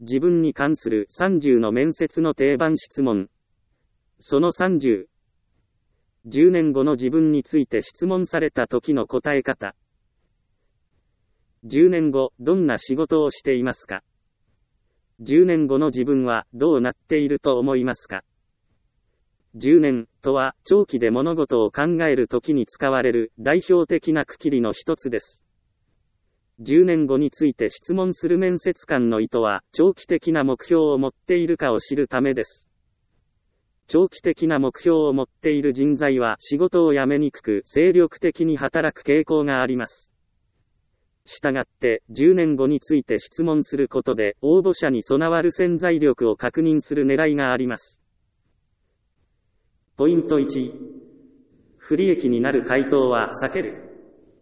自分に関する30の面接の定番質問。その30。10年後の自分について質問された時の答え方。10年後、どんな仕事をしていますか？ 10 年後の自分はどうなっていると思いますか？10年とは長期で物事を考えるときに使われる代表的な区切りの一つです。10年後について質問する面接官の意図は長期的な目標を持っているかを知るためです。長期的な目標を持っている人材は仕事を辞めにくく精力的に働く傾向があります。したがって10年後について質問することで応募者に備わる潜在力を確認する狙いがあります。ポイント1、不利益になる回答は避ける。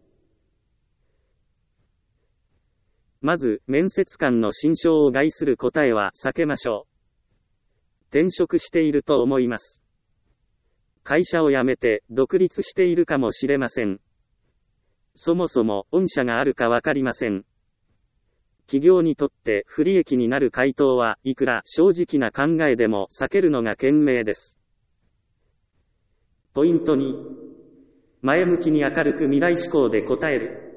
まず、面接官の心象を害する答えは避けましょう。転職していると思います。会社を辞めて独立しているかもしれません。そもそも御社があるかわかりません。企業にとって不利益になる回答はいくら正直な考えでも避けるのが賢明です。ポイント2、前向きに明るく未来志向で答える。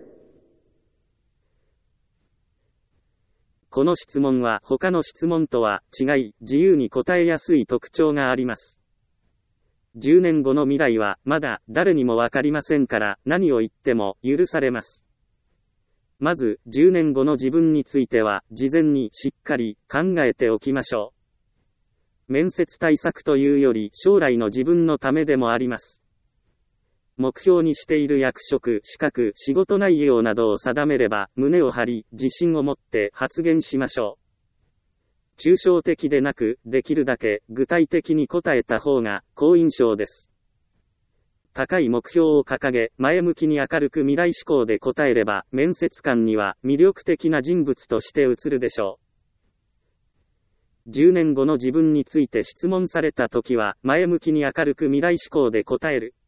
この質問は他の質問とは違い、自由に答えやすい特徴があります。10年後の未来はまだ誰にもわかりませんから何を言っても許されます。まず、10年後の自分については事前にしっかり考えておきましょう。面接対策というより将来の自分のためでもあります。目標にしている役職、資格、仕事内容などを定めれば、胸を張り、自信を持って発言しましょう。抽象的でなく、できるだけ具体的に答えた方が好印象です。高い目標を掲げ、前向きに明るく未来志向で答えれば、面接官には魅力的な人物として映るでしょう。10年後の自分について質問されたときは、前向きに明るく未来志向で答える。